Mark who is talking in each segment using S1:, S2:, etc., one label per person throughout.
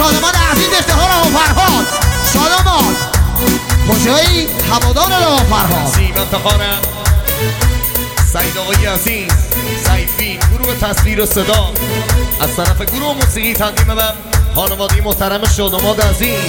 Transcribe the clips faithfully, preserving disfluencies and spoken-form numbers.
S1: شادمان عزیز افتخار آقا فرهاد. شادمان کجایی؟ هوادار آقا فرهاد.
S2: نسیم افتخارم سعید آقای عزیز سعید فیلم گروه تصویر و صدا از طرف گروه موسیقی تقدیم به خانواده محترم شادمان عزیز.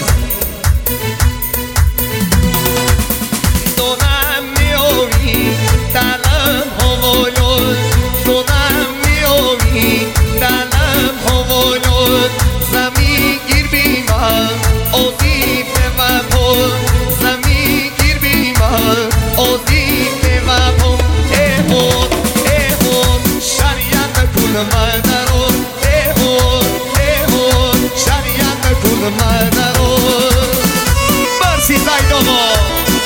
S2: دونم میاوی دلم هوایون دونم میاوی دلم هوایون زمین گیر بیمم آزیب بمم زمین گیر بیمم آزیب بمم ایهون ایهون شریعت کل مدرون ایهون ایهون شریعت کل مدرون. مرسی سعید آقا.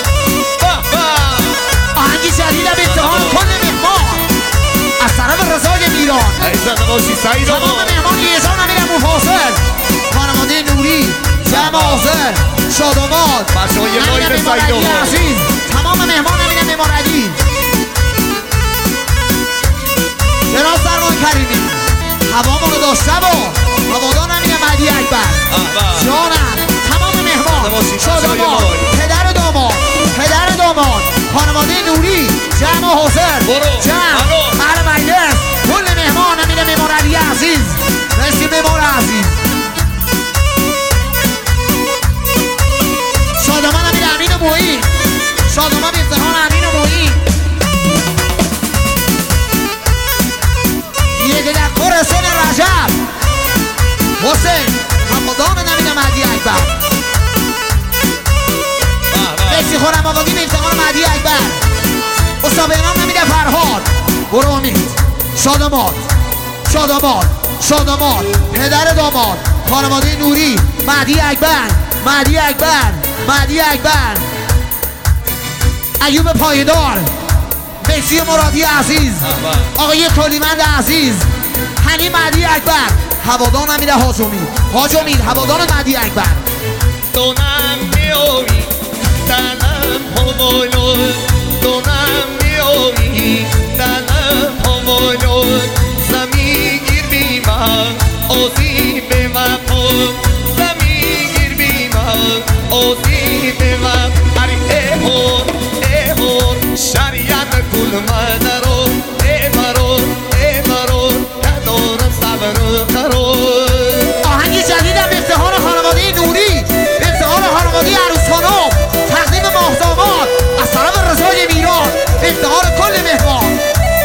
S1: آهنگی جدید به اتهام کل مهمان از طرف رضای میران.
S2: عزیزم باشی سعید آقا.
S1: تمام مهمان یزان امیر ابو فاصل خانواده نوری جمع حاضر شادمان
S2: بچه های لایو سعید آقا
S1: عزیز تمام مهمان امیر مماردی جناب سرمان کریمی هوامون رو داشته با هوادار امیر مهدی اکبر جانم تمام مهمان شادمان پدر داماد پدر داماد خانواده نوری جمع حاضر جمع هر مجلس کل مهمان امیر مماردی عزیز مرسی ممار عزیز. شادمان امیر امین مویی شادمان افتخار امین مویی یک دکور حسین رجب حسین همودان امیر مهدی اکبر مرسی خورم آقایی به افتخار مهدی اکبر استاد نام امیر فرهاد برو امید شادمان شادمان شادمان پدر داماد خانواده نوری مهدی اکبر مهدی اکبر مهدی اکبر ایوب پایدار مسی مرادی عزیز آقای کلیمند عزیز هنی مهدی اکبر هوادار امیر حاجمی حاجمی هوادار مهدی اکبر.
S2: دونم میاوی دلم هوایون دونم میاوی دلم هوایون زمین گیر بیمم آزیب بمم زمین گیر بیمم آزیب بمم هری ایهون ایهون شریعت کل مدرون ایمرون ایمرون ندارم صبر و قرار.
S1: آهنگی جدیدم به افتخار خانواده نوری به افتخار خانواده عروسخانم تقدیم ماهداماد از طرف رضای میران به افتخار کل مهمان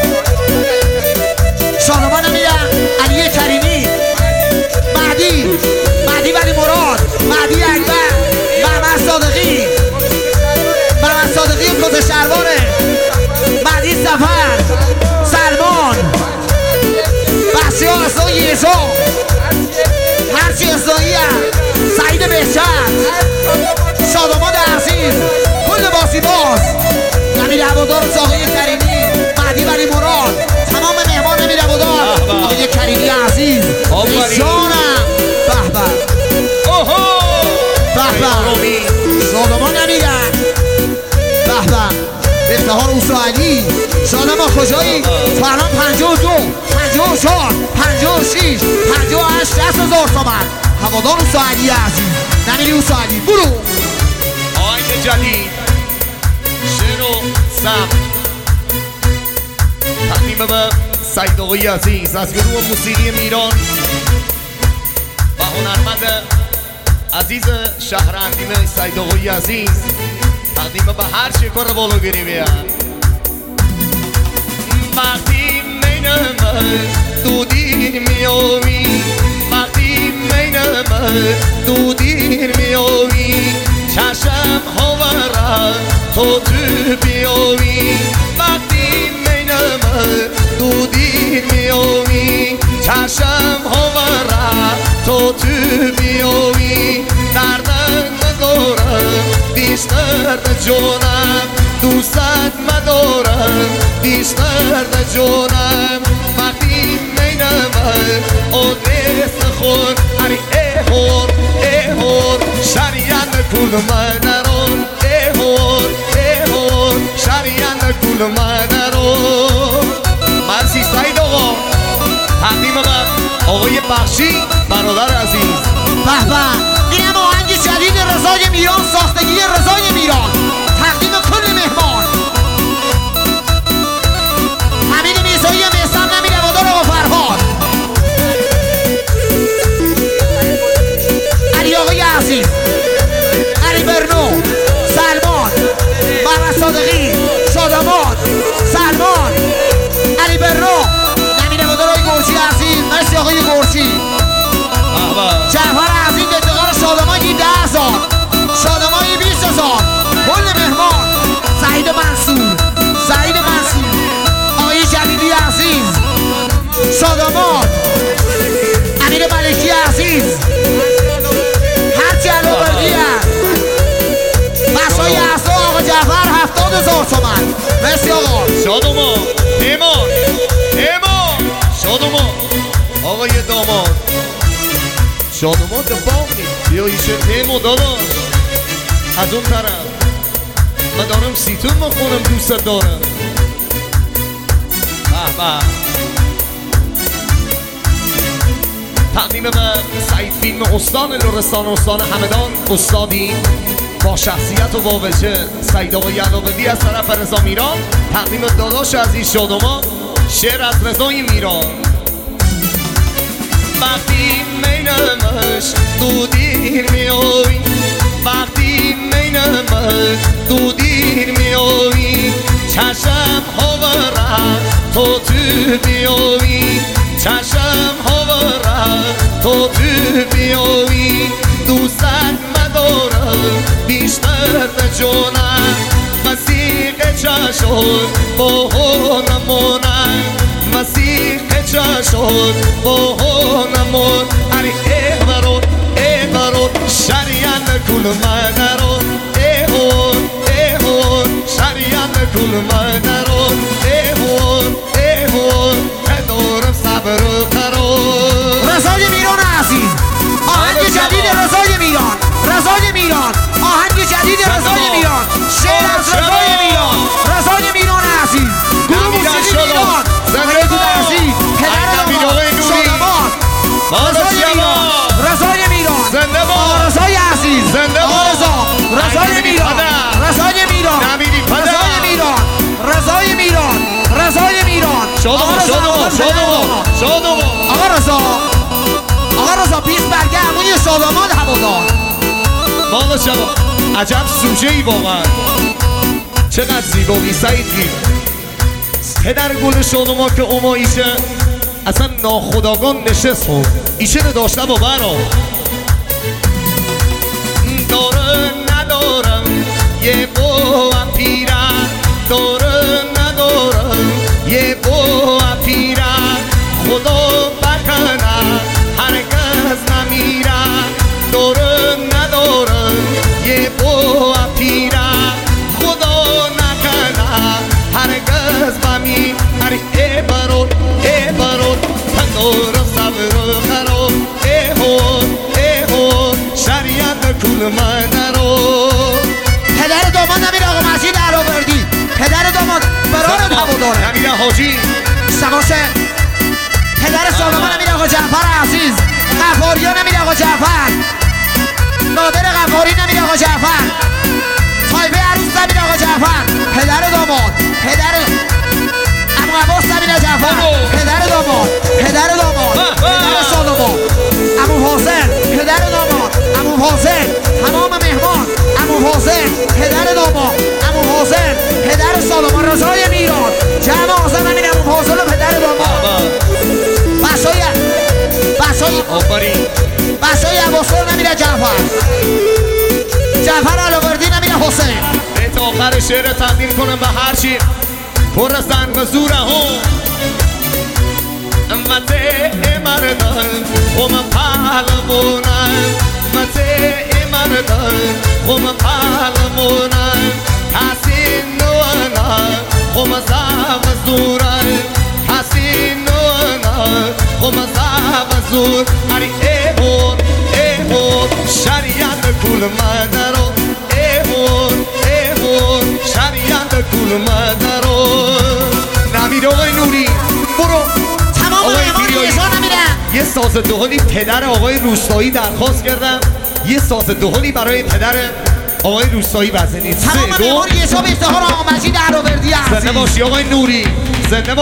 S1: شادمان امیر علی کریمی مهدی مهدی ولی مراد مهدی اکبر محمد صادقی محمد صادقی کت شلواره مهدی سفر سلمان بسیار اصلاحی یزا هرچی اصلاحی سعید بهشت شادمان عزیز کل باسی باز امیر هوادار ساقی کریمی مهدی ولی مراد تمام مهمان امیر هوادار آقای کریمی عزیز جانم به به به به شادمان امیرم به به افتخار اوسا علی شادمان کجایی؟ فرمان پنجاه و دو پنجاه و چهار پنجاه و شش پنجاه و هشت شصت هزار تومن هوادار اوسا علی عزیز نمیری اوسا علی برو.
S2: آهنگ جدید شعر و سم تقدیم به سعید آقای عزیز از گروه موسیقی میران و هنرمند عزیز شهر اندیمه سعید آقای عزیز تقدیم به هر چی کار بالاگیری بیان. وقتی مینم تو دیر میاوی وقتی مینم تو دیر میاوی چشم هاورم تو تو بیاوی وقتی مینم تو دیر میاوی چشم هاورم تو تو بیاوی دردم ندارم بیشتر به جانم دوست مدارم بیشتر به جانم وقتی مینم آدرس خود هری ایهور ایهور شریعت کل مدرون ایهور ایهور شریعت کل مدرون. مرسی سعید آقا تقدیم من آقای بخشی برادر عزیز
S1: به به اینم آهنگ جدید رضای میران، ساختگی رضای میران، تقدیم کل مهمان. حمید میرزایی هم احسان نمیره وادار آقا فرهاد، علی آقای عزیز، علی برنو، سلمان، محمد صادقی، شادمان، سلمان، علی برنو، نمیره وادار آقای گرچی عزیز، مرسی آقای گرچی، جعفر عزیز افتقار شادمانی ده هزار، شادمانی بیست هزار، کل مهمان، سعید منصور، سعید منصور، آقای جلیلی عزیز، شادمان، امیر ملکی عزیز، هرچی علو بردی هست، بسای اصلا آقا جعفر هفتاد هزار تومن. مرسی آقا.
S2: شادمان، ایمان، ایمان، شادمان، آقای داماد، شادمان دفاع نید بیا ایشه پیمو داداش. از اون طرف من دارم سیتون مخونم دوست دارم. به به تقدیم به سعید فیلم استان لرستان استان همدان، استادی با شخصیت و با وجه سعید آقای علاوندی از طرف رضا میران. تقدیم داداش عزیز شادمان، شعر از رضای میران. وقتی مینمش تو دیر میایی، وقتی مینمش تو دیر میایی، چشم ها برم تو تو بیایی، چشم ها برم تو تو بیایی. دوست مدارم بیشتر به جونم، مسیح چشم با نمونم، مسیح چشم با نمون. اری ای برون ای برون شریان کل مدرون، ای هون ای هون شریان کل مدرون، ای هون ای هون ندارم صبر و قرار.
S1: رضای میران عزیز، آهنگ جدید رضای میران، رضای میران، آهنگ جدید رضای میران، شعر از رضای میران، رضای میران عزیز، گروه موسیقی میران، آقای دود عزیز، پدر داماد، شادمان، رضای میران، رضای میران، آقا رضای عزیز، آقا رضا، رضای میران، رضای میران، رضای میران، رضای میران، رضای میران،
S2: شادمان شادمان شادمان شادمان
S1: آقا رضا، آقا رضا بیست برگه همونی شادمان هوادار.
S2: مالا شما عجب سوژه ای واقعا، چقدر زیبایی سعید فیلم. پدر گل شادمان که اوما ایشه اصلا ناخداگان نشست خود ایشه نداشته با برام. داره ندارم یه بوام پیرم، داره ندارم یه بوام پیرم، خدا بکنه هرگز نمیرم. داره ندارم یه بوام پیرم، خدا نکنه هرگز بمی. هر ای برون ای برون تندارم صبر و قرار، ای هون ای هون شریعت کل مدرو.
S1: پدر داماد نمیر آقا مجید علاوردی، پدر داماد بران هواداره،
S2: نمیر حاجی
S1: سماسه، پدر سالمان نمیر آقا جعفر عزیز، غفاریان نمیر آقا جعفر، نادر غفاری نمیر آقا جعفر، طایفه عروس نمیر آقا جعفر، پدر داماد، پدر امو عباس نمیر جعفر، پدر داماد، پدر داماد، پدر سالمان، امو حسین، پدر داماد، امو حسین، تمام مهمان، امو حسین، پدر داماد، امو حسین، پدر سالمان، رضای میران، جمع آزم همین امو حسین و پدر داماد. بسای بسای
S2: آفرین
S1: بسای عباسور نمیره جعفر، جعفر علاوردی نمیره حسین.
S2: بیت آخر شعر تقدیم کنم به هرچی پر از زن و زوره هم مته مردن خم پهلمونن، مته مردن خم پهلمونن، حسین نوانا خم زم زورن، حسین نوانا خم زم زور. اری ای هون ای هون شریعت کل مدرو، ای هون ای هون شریعت کل مدرو. نمیر آقای نوری برو
S1: تمام مهمان ایزا نمیرن،
S2: یه ساز دهلی پدر آقای روستایی درخواست کردم، یه ساز دهلی برای پدر آقای روستایی بزنید.
S1: تمام مهمان یه شب افتخار آقا مجید عراوردی عزیز.
S2: زنده باشی آقای نوری، زنده